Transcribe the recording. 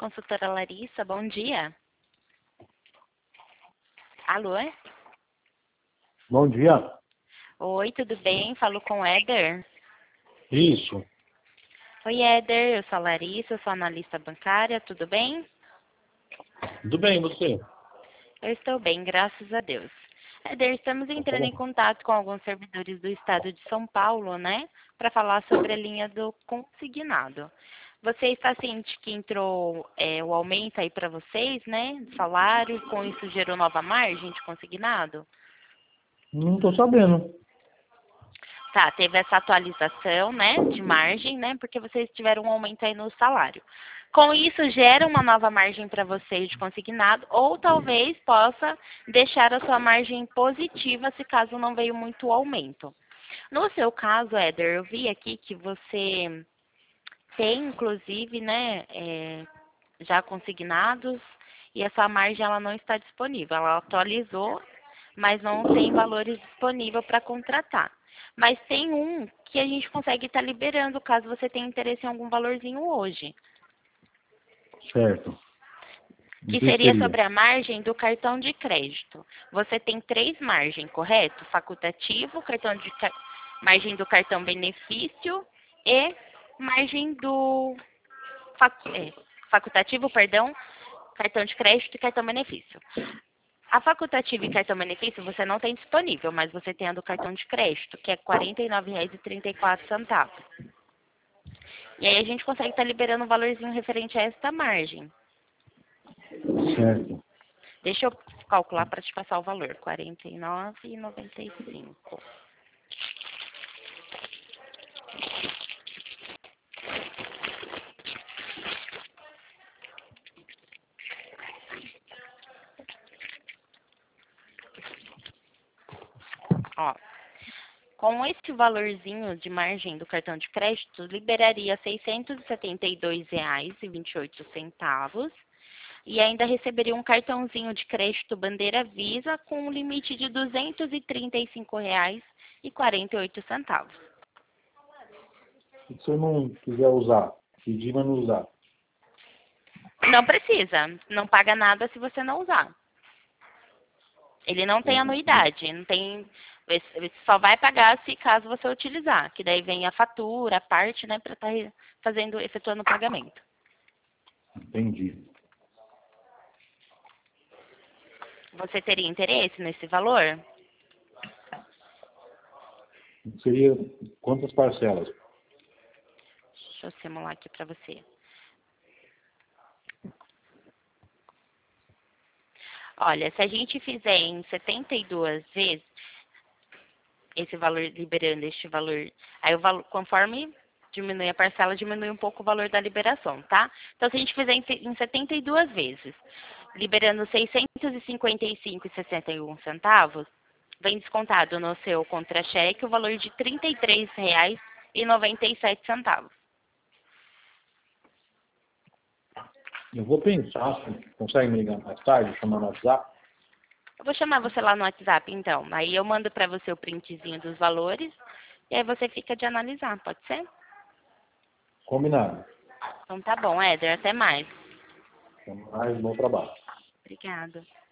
Consultora Larissa, bom dia. Alô? Bom dia. Oi, tudo bem? Falo com o Éder. Isso. Oi, Éder, eu sou a Larissa, eu sou analista bancária, tudo bem? Tudo bem, você? Eu estou bem, graças a Deus. Éder, estamos Então, tá entrando em bom. contato com alguns servidores do estado de São Paulo, né? Para falar sobre a linha do consignado. Você está ciente que entrou o aumento aí para vocês, né? Do salário, com isso gerou nova margem de consignado? Não estou sabendo. Tá, teve essa atualização, né, de margem, né, porque vocês tiveram um aumento aí no salário. Com isso, gera uma nova margem para vocês de consignado, ou talvez possa deixar a sua margem positiva se caso não veio muito aumento. No seu caso, Éder, eu vi aqui que você tem, inclusive, né, já consignados, e a sua margem ela não está disponível. Ela atualizou, mas não tem valores disponíveis para contratar. Mas tem um que a gente consegue estar liberando caso você tenha interesse em algum valorzinho hoje, Certo. O que que seria seria? sobre a margem do cartão de crédito. Você tem três margens, correto? Facultativo, margem do cartão benefício e margem do facultativo, perdão, cartão de crédito e cartão benefício. A facultativa e cartão benefício você não tem disponível, mas você tem a do cartão de crédito, que é R$ 49,34. E aí a gente consegue estar liberando um valorzinho referente a esta margem. Certo. Deixa eu calcular para te passar o valor. R$ 49,95. Ó, com esse valorzinho de margem do cartão de crédito, liberaria R$ 672,28. E ainda receberia um cartãozinho de crédito bandeira Visa com um limite de R$ 235,48. E se eu não quiser usar? Pedir, mas não usar? Não precisa, não paga nada se você não usar. Ele não tem anuidade, não tem. Você só vai pagar se caso você utilizar, que daí vem a fatura, a parte, né, para estar fazendo, efetuando o pagamento. Entendi. Você teria interesse nesse valor? Seria quantas parcelas? Deixa eu simular aqui para você. Olha, se a gente fizer em 72 vezes, esse valor, liberando este valor, aí o valor, conforme diminui a parcela, diminui um pouco o valor da liberação, tá? Então, se a gente fizer em 72 vezes, liberando R$ 655,61, vem descontado no seu contra-cheque o valor de R$ 33,97. Eu vou pensar. Consegue me ligar mais tarde, chamar no WhatsApp? Eu vou chamar você lá no WhatsApp, então. Aí eu mando para você o printzinho dos valores e aí você fica de analisar, pode ser? Combinado. Então tá bom, Éder, até mais. Até mais, bom trabalho. Obrigada.